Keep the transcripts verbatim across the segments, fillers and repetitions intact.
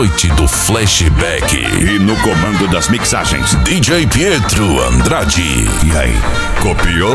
Noite do Flashback. E no comando das mixagens, D J Pietro Andrade. E aí, copiou?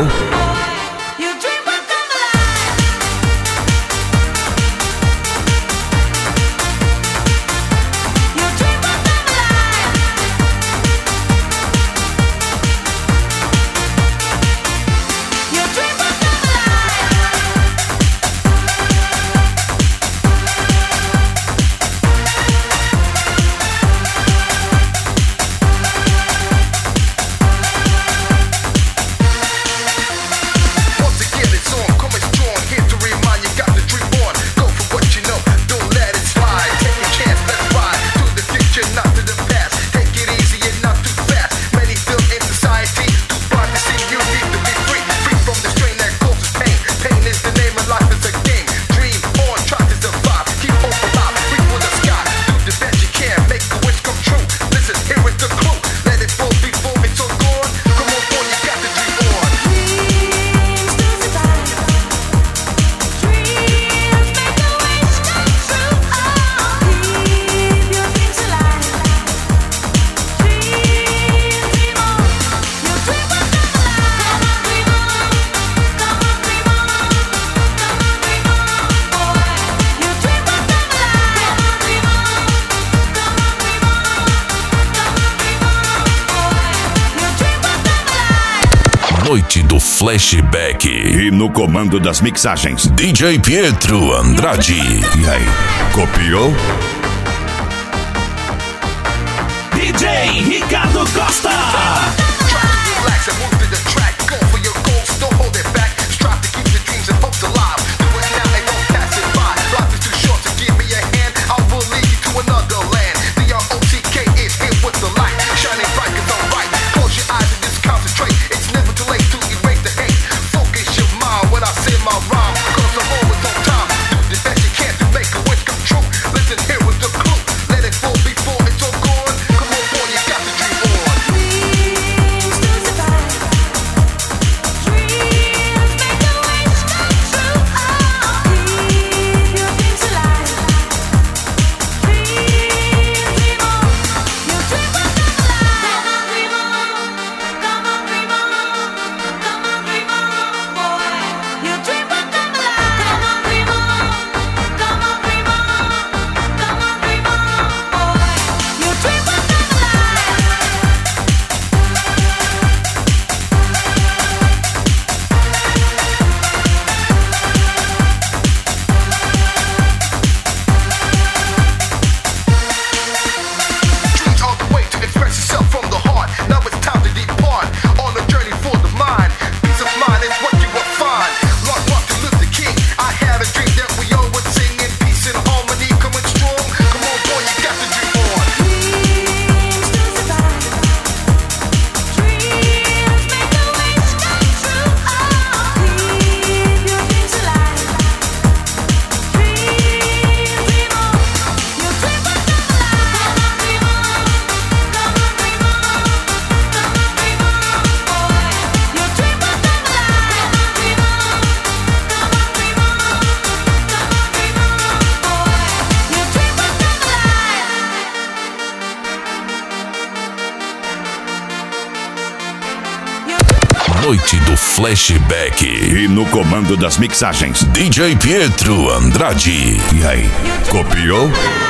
Noite do Flashback. E no comando das mixagens, D J Pietro Andrade. E aí, copiou? D J Ricardo Costa. Noite do Flashback. E no comando das mixagens, D J Pietro Andrade. E aí, copiou?